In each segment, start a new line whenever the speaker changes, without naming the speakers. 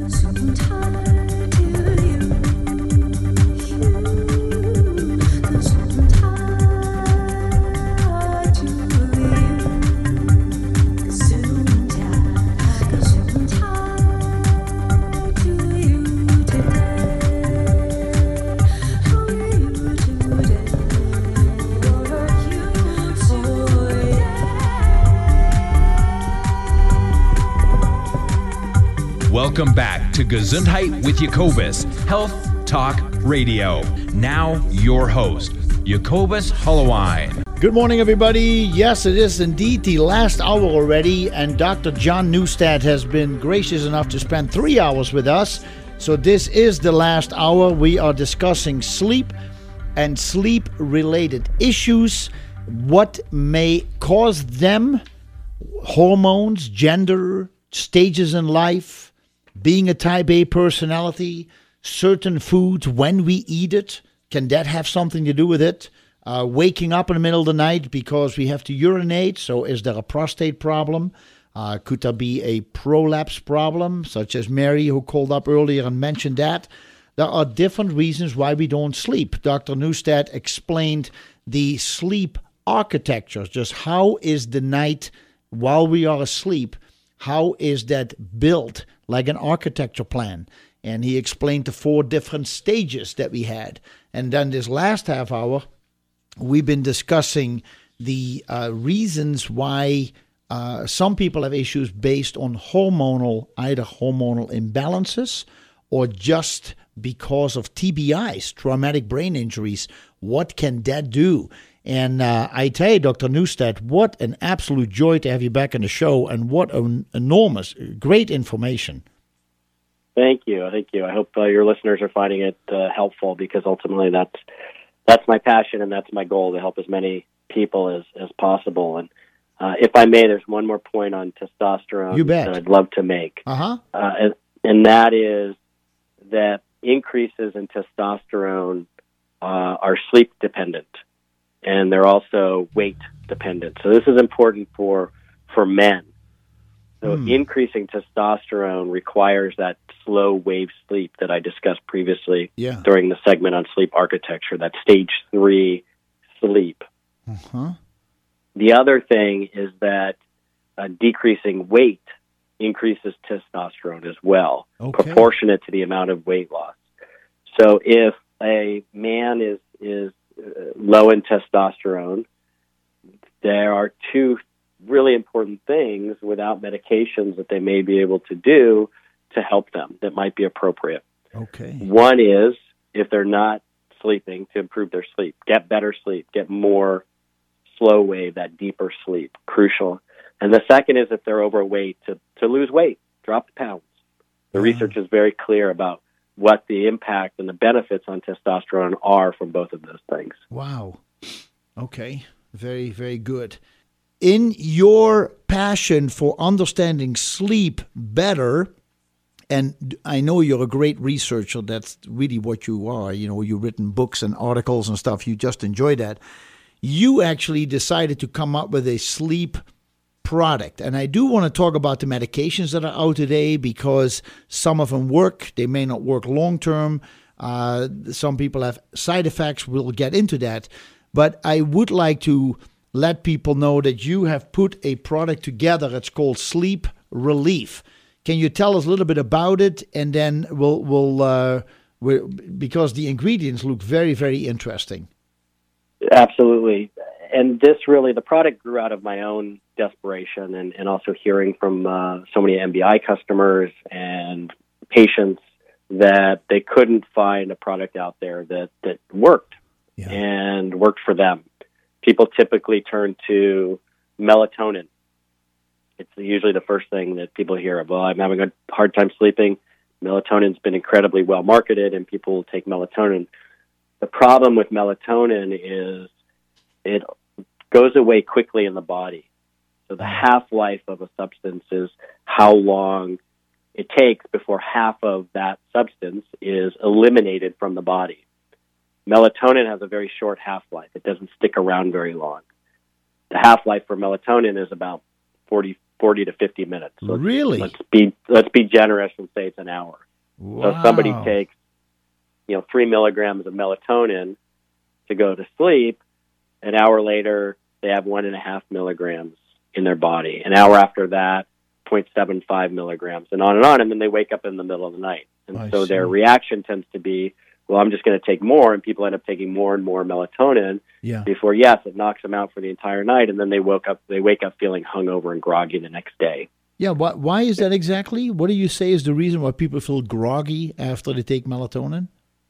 Welcome back to Gesundheit with Jacobus, Health Talk Radio. Now, your host, Jacobus Hollowine.
Good morning, everybody. Yes, it is indeed the last hour already, and Dr. John Neustadt has been gracious enough to spend 3 hours with us. So this is the last hour. We are discussing sleep and sleep-related issues, what may cause them, hormones, gender, stages in life, being a type A personality, certain foods, when we eat it, can that have something to do with it? Waking up in the middle of the night because we have to urinate, so is there a prostate problem? Could there be a prolapse problem, such as Mary, who called up earlier and mentioned that? There are different reasons why we don't sleep. Dr. Neustadt explained the sleep architecture, just how is the night while we are asleep, how is that built like an architecture plan? And he explained the 4 different stages that we had. And then this last half hour, we've been discussing the reasons why some people have issues based on either hormonal imbalances or just because of TBIs, traumatic brain injuries. What can that do? And I tell you, Dr. Neustadt, what an absolute joy to have you back on the show, and what an enormous, great information.
Thank you. I hope your listeners are finding it helpful, because ultimately that's my passion and that's my goal, to help as many people as possible. And if I may, there's one more point on testosterone that I'd love to make. And that is that increases in testosterone are sleep dependent, and they're also weight dependent. So this is important for men. So increasing testosterone requires that slow wave sleep that I discussed previously during the segment on sleep architecture, that stage 3 sleep. The other thing is that decreasing weight increases testosterone as well, proportionate to the amount of weight loss. So if a man is low in testosterone, there are 2 really important things without medications that they may be able to do to help them that might be appropriate. One is, if they're not sleeping, to improve their sleep, get better sleep, get more slow wave, that deeper sleep, crucial. And the second is, if they're overweight, to lose weight, drop the pounds. The research is very clear about what the impact and the benefits on testosterone are from both of those things.
Wow. Okay. Very, very good. In your passion for understanding sleep better, and I know you're a great researcher, that's really what you are. You know, you've written books and articles and stuff. You just enjoy that. You actually decided to come up with a sleep product. And I do want to talk about the medications that are out today, because some of them work. They may not work long term. Some people have side effects. We'll get into that. But I would like to let people know that you have put a product together. It's called Sleep Relief. Can you tell us a little bit about it? And then we'll because the ingredients look very, very interesting.
Absolutely. And this really, the product grew out of my own desperation and also hearing from so many MBI customers and patients that they couldn't find a product out there that worked and worked for them. People typically turn to melatonin. It's usually the first thing that people hear of. Well, I'm having a hard time sleeping. Melatonin's been incredibly well marketed, and people will take melatonin. The problem with melatonin is it goes away quickly in the body. So the half-life of a substance is how long it takes before half of that substance is eliminated from the body. Melatonin has a very short half-life. It doesn't stick around very long. The half-life for melatonin is about 40 40 to 50 minutes. So
really?
Let's be generous and say it's an hour.
Wow.
So if somebody takes 3 milligrams of melatonin to go to sleep, an hour later they have 1.5 milligrams in their body. An hour after that, 0.75 milligrams, and on, and then they wake up in the middle of the night. And so their reaction tends to be, well, I'm just going to take more, and people end up taking more and more melatonin before, yes, it knocks them out for the entire night, and then they wake up feeling hungover and groggy the next day.
Yeah, why is that exactly? What do you say is the reason why people feel groggy after they take melatonin?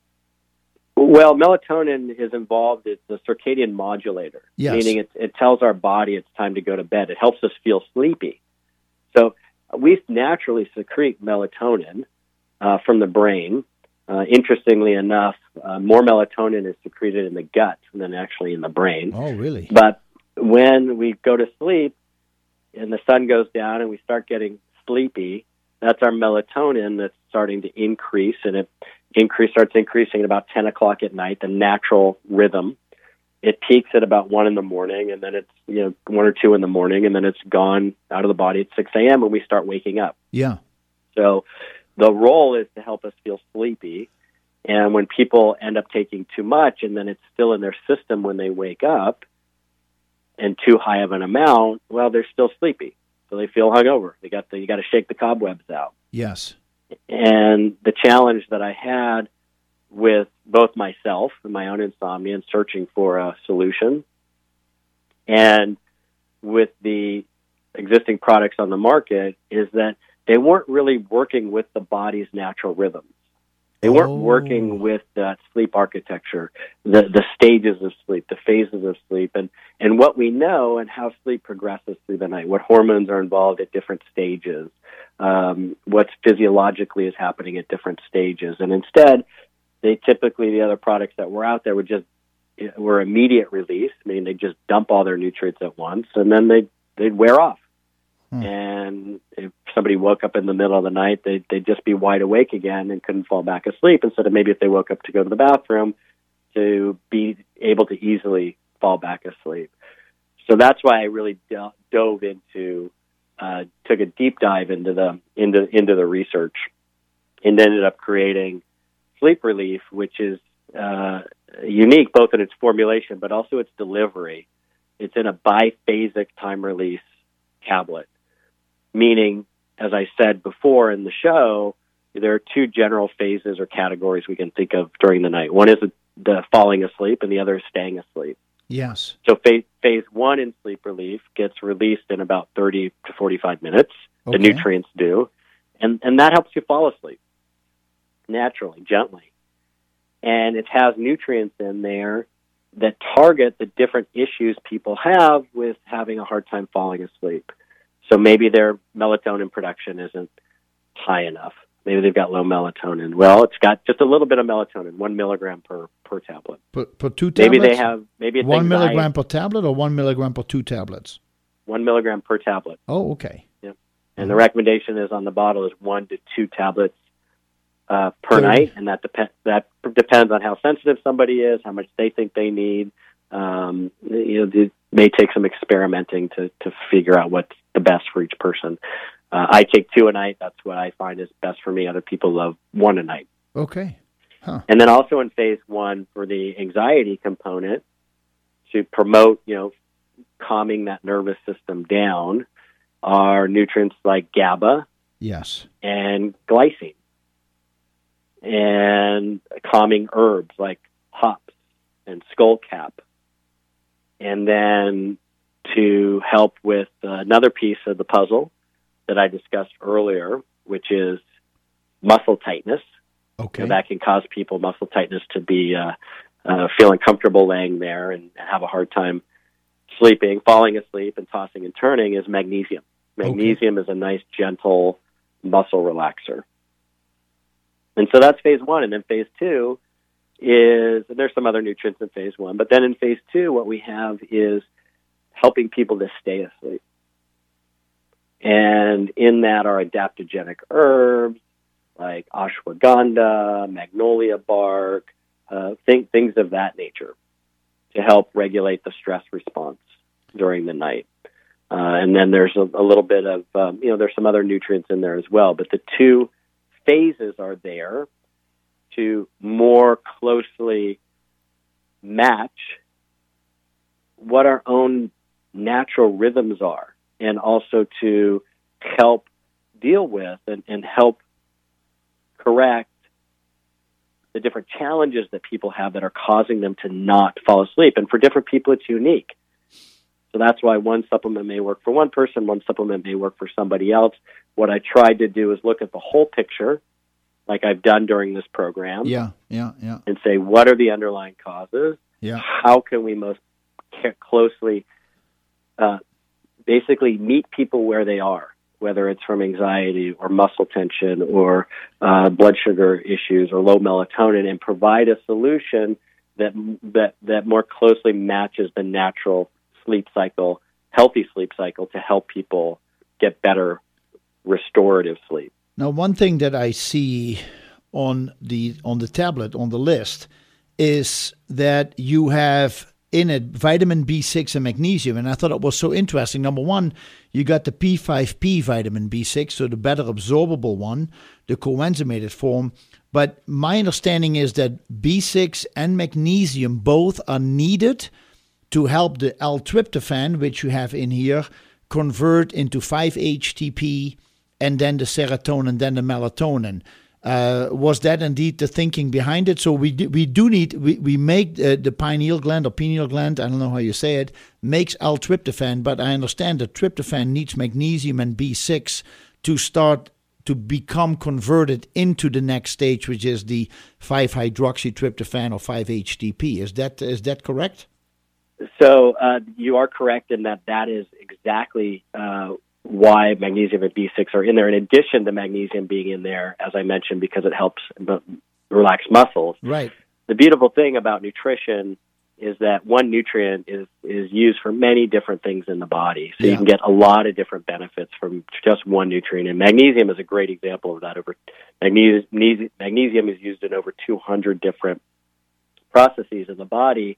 Well, melatonin is involved. It's a circadian modulator, meaning it tells our body it's time to go to bed. It helps us feel sleepy. So we naturally secrete melatonin from the brain. Interestingly enough, more melatonin is secreted in the gut than actually in the brain.
Oh, really?
But when we go to sleep and the sun goes down and we start getting sleepy, that's our melatonin that's starting to increase, and it starts increasing at about 10 o'clock at night, the natural rhythm. It peaks at about 1 in the morning, and then it's 1 or 2 in the morning, and then it's gone out of the body at 6 a.m. when we start waking up.
Yeah.
So the role is to help us feel sleepy, and when people end up taking too much, and then it's still in their system when they wake up, and too high of an amount, well, they're still sleepy, so they feel hungover. You got to shake the cobwebs out.
Yes.
And the challenge that I had with both myself and my own insomnia and searching for a solution, and with the existing products on the market, is that they weren't really working with the body's natural rhythms. They weren't working with that sleep architecture, the stages of sleep, the phases of sleep, and what we know and how sleep progresses through the night, what hormones are involved at different stages, what physiologically is happening at different stages. And instead, the other products that were out there were immediate release, meaning they just dump all their nutrients at once, and then they'd wear off. And if somebody woke up in the middle of the night, they'd just be wide awake again and couldn't fall back asleep, instead of maybe if they woke up to go to the bathroom, to be able to easily fall back asleep. So that's why I really dove into, took a deep dive into the research, and ended up creating Sleep Relief, which is unique both in its formulation but also its delivery. It's in a biphasic time release tablet, meaning, as I said before in the show, there are two general phases or categories we can think of during the night. One is the falling asleep, and the other is staying asleep.
Yes.
So phase 1 in Sleep Relief gets released in about 30 to 45 minutes.
Okay.
The nutrients do, and that helps you fall asleep naturally, gently. And it has nutrients in there that target the different issues people have with having a hard time falling asleep. So maybe their melatonin production isn't high enough. Maybe they've got low melatonin. Well, it's got just a little bit of melatonin, 1 milligram per tablet.
Per 2 tablets?
Maybe it's
1 milligram per tablet, or 1 milligram per 2 tablets?
1 milligram per tablet.
Oh, okay.
Yeah. And the recommendation is on the bottle is 1 to 2 tablets per night, and that depends on how sensitive somebody is, how much they think they need. It may take some experimenting to figure out what's the best for each person. I take 2 a night. That's what I find is best for me. Other people love 1 a night.
Okay. Huh.
And then also in phase 1 for the anxiety component, to promote, calming that nervous system down, are nutrients like GABA,
yes,
and glycine, and calming herbs like hops and skullcap. And then to help with another piece of the puzzle that I discussed earlier, which is muscle tightness.
Okay.
That can cause people muscle tightness to be feeling comfortable laying there and have a hard time sleeping, falling asleep, and tossing and turning, is magnesium. Magnesium is a nice, gentle muscle relaxer. And so that's phase 1. And then phase 2 is, there's some other nutrients in phase 1, but then in phase 2, what we have is helping people to stay asleep. And in that are adaptogenic herbs like ashwagandha, magnolia bark, things of that nature to help regulate the stress response during the night. And then there's a little bit of, there's some other nutrients in there as well. But the two phases are there to more closely match what our own natural rhythms are, and also to help deal with and help correct the different challenges that people have that are causing them to not fall asleep. And for different people, it's unique. So that's why one supplement may work for one person, one supplement may work for somebody else. What I tried to do is look at the whole picture, like I've done during this program.
Yeah.
And say, what are the underlying causes?
Yeah.
How can we most closely basically meet people where they are, whether it's from anxiety or muscle tension or blood sugar issues or low melatonin, and provide a solution that more closely matches the natural sleep cycle, healthy sleep cycle, to help people get better restorative sleep.
Now, one thing that I see on the tablet, on the list, is that you have in it vitamin B6 and magnesium, and I thought it was so interesting. Number one, you got the P5P vitamin B6, so the better absorbable one, the coenzymated form. But my understanding is that B6 and magnesium both are needed to help the L-tryptophan, which you have in here, convert into 5-HTP and then the serotonin, then the melatonin. Was that indeed the thinking behind it? So we make the pineal gland or pineal gland, I don't know how you say it, makes L-tryptophan, but I understand that tryptophan needs magnesium and B6 to start to become converted into the next stage, which is the 5-hydroxytryptophan or 5-HTP. Is that correct?
So you are correct in that is exactly why magnesium and B6 are in there, in addition to magnesium being in there, as I mentioned, because it helps relax muscles.
Right.
The beautiful thing about nutrition is that one nutrient is used for many different things in the body. So you can get a lot of different benefits from just one nutrient. And magnesium is a great example of that. Magnesium is used in over 200 different processes in the body.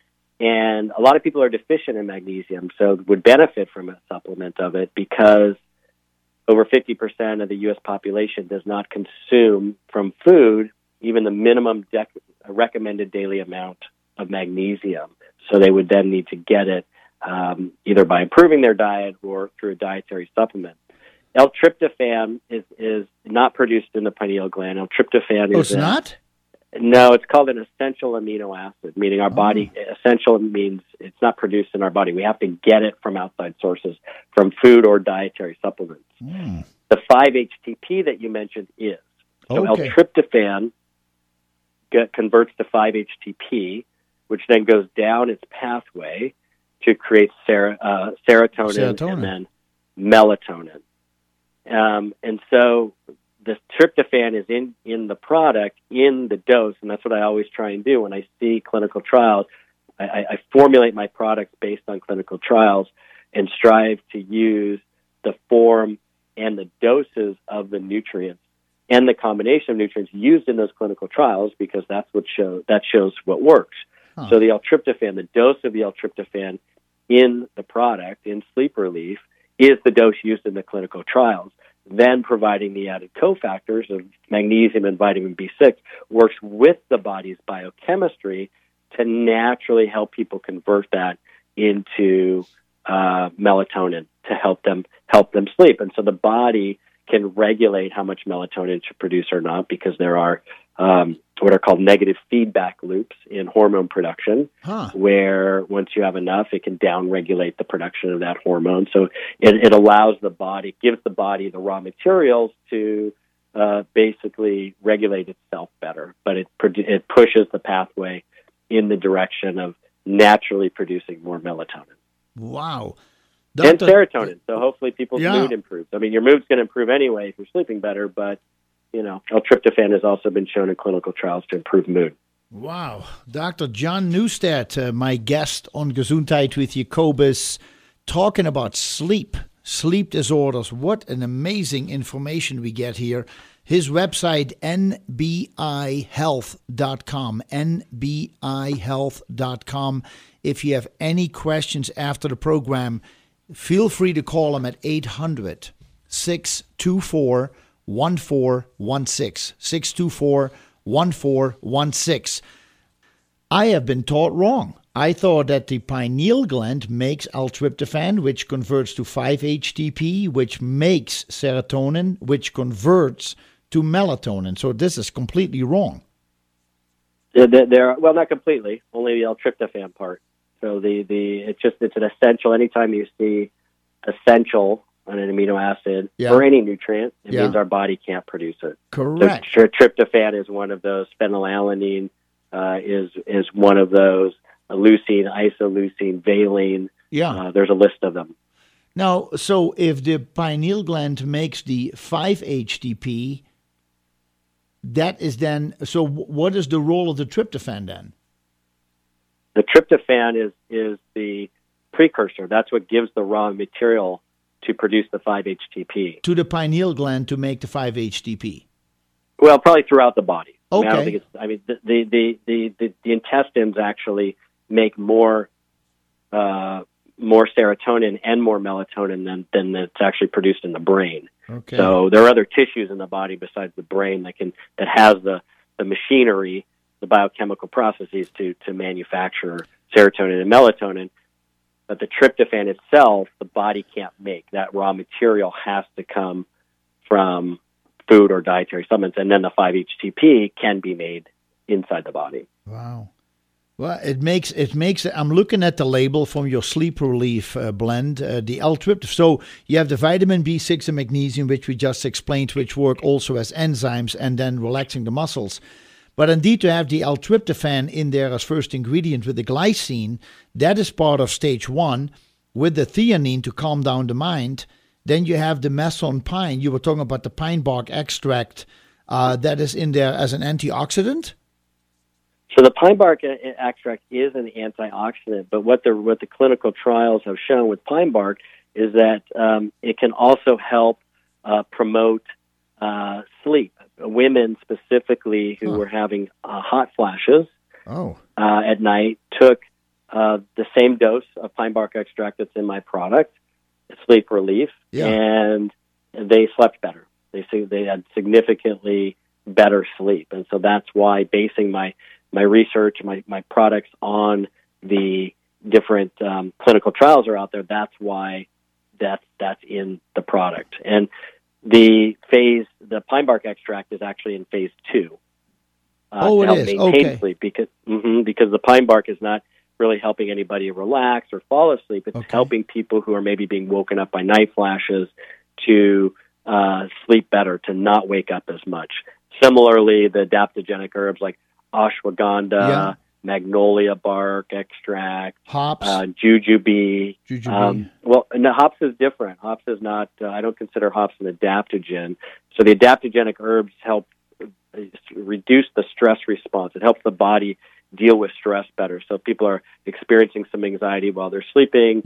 And a lot of people are deficient in magnesium, so would benefit from a supplement of it, because over 50% of the U.S. population does not consume from food even the minimum recommended daily amount of magnesium. So they would then need to get it either by improving their diet or through a dietary supplement. L-tryptophan is not produced in the pineal gland. L-tryptophan is
not?
No, it's called an essential amino acid, meaning our body, essential means it's not produced in our body. We have to get it from outside sources, from food or dietary supplements. The 5-HTP that you mentioned is. So L-tryptophan converts to 5-HTP, which then goes down its pathway to create serotonin and then melatonin. And so the tryptophan is in the product, in the dose, and that's what I always try and do when I see clinical trials. I formulate my products based on clinical trials and strive to use the form and the doses of the nutrients and the combination of nutrients used in those clinical trials, because that shows what works. So the L-tryptophan, the dose of the L-tryptophan in the product, in sleep relief, is the dose used in the clinical trials. Then providing the added cofactors of magnesium and vitamin B6 works with the body's biochemistry to naturally help people convert that into melatonin to help them sleep. And so the body can regulate how much melatonin to produce or not, because there are what are called negative feedback loops in hormone production, where once you have enough, it can downregulate the production of that hormone. So it allows the body, gives the body the raw materials to basically regulate itself better. But it pushes the pathway in the direction of naturally producing more melatonin.
Wow.
And serotonin. So hopefully people's mood improves. I mean, your mood's going to improve anyway if you're sleeping better, but L-tryptophan has also been shown in clinical trials to improve mood.
Wow. Dr. John Neustadt, my guest on Gesundheit with Jacobus, talking about sleep disorders. What an amazing information we get here. His website, nbihealth.com, nbihealth.com. If you have any questions after the program, feel free to call them at 800-624-1416. 624-1416. I have been taught wrong. I thought that the pineal gland makes L-tryptophan, which converts to 5-HTP, which makes serotonin, which converts to melatonin. So this is completely wrong.
Well, not completely. Only the L-tryptophan part. So it's an essential. Anytime you see essential on an amino acid or any nutrient, it means our body can't produce it.
Correct.
So tryptophan is one of those. Phenylalanine is one of those. Leucine, isoleucine, valine. There's a list of them.
Now, so if the pineal gland makes the 5-HTP, that is then, so what is the role of the tryptophan then?
The tryptophan is the precursor. That's what gives the raw material to produce the 5-HTP.
To the pineal gland to make the 5-HTP?
Well, probably throughout the body.
Okay.
I don't think the intestines actually make more serotonin and more melatonin than that's actually produced in the brain.
Okay.
So there are other tissues in the body besides the brain that has the machinery, the biochemical processes to manufacture serotonin and melatonin. But the tryptophan itself, the body can't make. That raw material has to come from food or dietary supplements, and then the 5-HTP can be made inside the body.
Wow. Well, it makes. I'm looking at the label from your sleep relief blend, the L-tryptophan. So you have the vitamin B6 and magnesium, which we just explained, which work also as enzymes and then relaxing the muscles. But indeed, to have the L-tryptophan in there as first ingredient with the glycine, that is part of stage 1, with the theanine to calm down the mind. Then you have the meson pine. You were talking about the pine bark extract that is in there as an antioxidant.
So the pine bark extract is an antioxidant, but what the clinical trials have shown with pine bark is that it can also help promote sleep. Women specifically who were having hot flashes at night took the same dose of pine bark extract that's in my product, sleep relief, and they slept better. They had significantly better sleep, and so that's why basing my research, my products on the different clinical trials are out there. That's why that's in the product. And the pine bark extract is actually in phase 2.
To
help
it is.
maintain sleep because the pine bark is not really helping anybody relax or fall asleep. It's helping people who are maybe being woken up by night flashes to sleep better, to not wake up as much. Similarly, the adaptogenic herbs like ashwagandha, magnolia bark extract,
hops,
jujube. Well, no, hops is different. Hops is not. I don't consider hops an adaptogen. So the adaptogenic herbs help reduce the stress response. It helps the body deal with stress better. So if people are experiencing some anxiety while they're sleeping,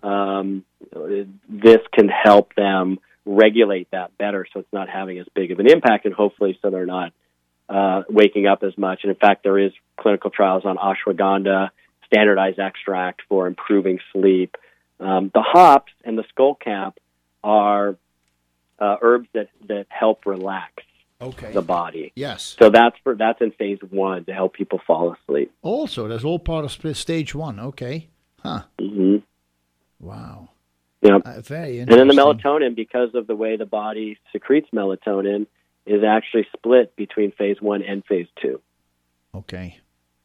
this can help them regulate that better, so it's not having as big of an impact, and hopefully so they're not waking up as much. And in fact, there is clinical trials on ashwagandha, standardized extract for improving sleep. The hops and the skullcap are herbs that help relax the body.
Yes.
So that's in phase 1 to help people fall asleep.
Also, that's all part of stage 1. Okay. Huh.
Mm-hmm.
Wow.
Yeah.
Very interesting.
And then the melatonin, because of the way the body secretes melatonin, is actually split between phase 1 and phase 2.
Okay.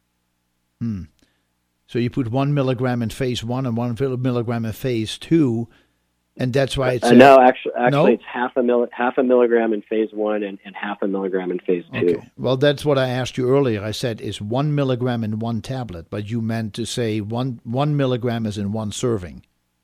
So you put 1 milligram in phase 1 and 1 milligram in phase 2, and that's why it's...
no, actually it's half a milligram in phase 1 and half a milligram in phase 2.
Okay. Well, that's what I asked you earlier. I said is 1 milligram in 1 tablet, but you meant to say 1 milligram is in 1 serving.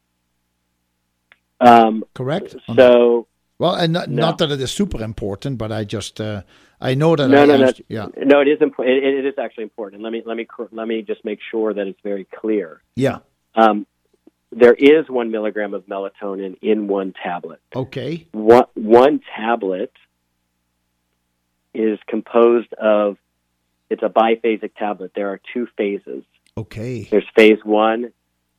Correct?
So...
Well, and not that it is super important, but I just I know that.
No, it is important. It is actually important. Let me just make sure that it's very clear.
Yeah.
There is 1 milligram of melatonin in 1 tablet.
Okay.
One tablet is composed of. It's a biphasic tablet. There are 2 phases.
Okay.
There's phase 1,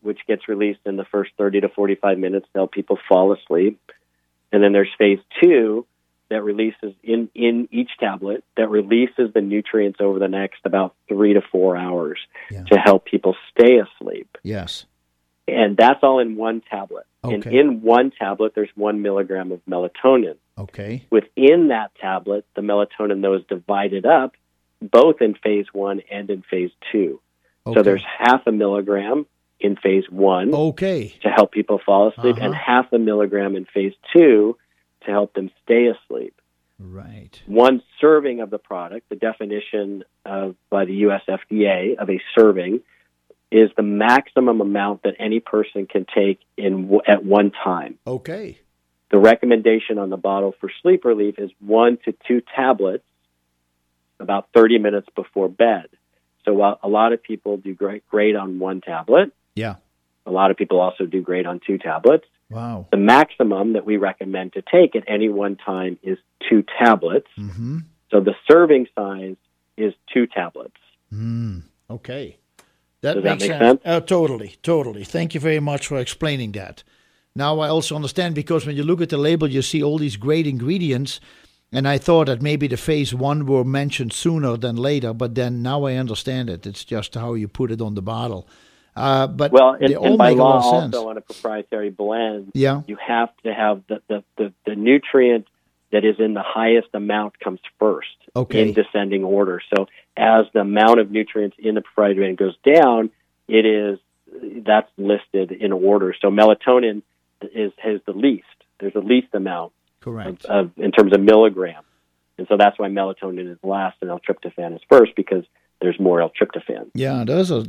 which gets released in the first 30 to 45 minutes to help people fall asleep. And then there's phase 2 that releases in each tablet that releases the nutrients over the next about 3 to 4 hours to help people stay asleep.
Yes.
And that's all in one tablet.
Okay.
And in one tablet, there's 1 milligram of melatonin.
Okay.
Within that tablet, the melatonin, though, is divided up both in phase 1 and in phase 2.
Okay.
So there's 0.5 milligram in phase 1
to
help people fall asleep, and 0.5 milligram in phase 2 to help them stay asleep.
Right.
1 serving of the product, the definition by the U.S. FDA of a serving, is the maximum amount that any person can take at one time.
Okay.
The recommendation on the bottle for sleep relief is 1 to 2 tablets about 30 minutes before bed. So while a lot of people do great on 1 tablet, a lot of people also do great on 2 tablets.
Wow.
The maximum that we recommend to take at any one time is 2 tablets.
Mm-hmm.
So the serving size is 2 tablets.
Okay.
Does that make sense?
Totally. Thank you very much for explaining that. Now I also understand, because when you look at the label, you see all these great ingredients, and I thought that maybe the phase 1 were mentioned sooner than later, but then now I understand it. It's just how you put it on the bottle. But they all
and by
make
law,
a lot of sense.
also on a proprietary blend,
Yeah.
you have to have the nutrient that is in the highest amount comes first in descending order. So as the amount of nutrients in the proprietary blend goes down, that's listed in order. So melatonin has the least. There's the least amount.
Correct.
In terms of milligrams. And so that's why melatonin is last and L-tryptophan is first, because there's more L-tryptophan.
Yeah,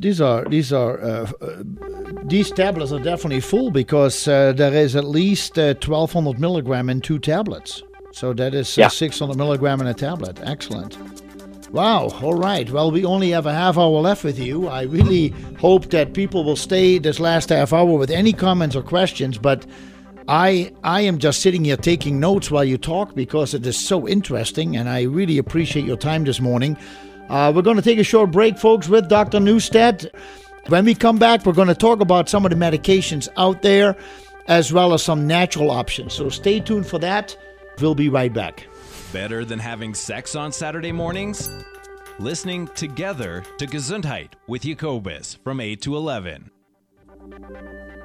these tablets are definitely full, because there is at least 1,200 milligram in 2 tablets. So that is 600 milligram in a tablet. Excellent. Wow. All right. Well, we only have a half hour left with you. I really hope that people will stay this last half hour with any comments or questions, but I am just sitting here taking notes while you talk, because it is so interesting, and I really appreciate your time this morning. We're going to take a short break, folks, with Dr. Neustadt. When we come back, we're going to talk about some of the medications out there, as well as some natural options. So stay tuned for that. We'll be right back.
Better than having sex on Saturday mornings? Listening together to Gesundheit with Jacobus from 8 to 11.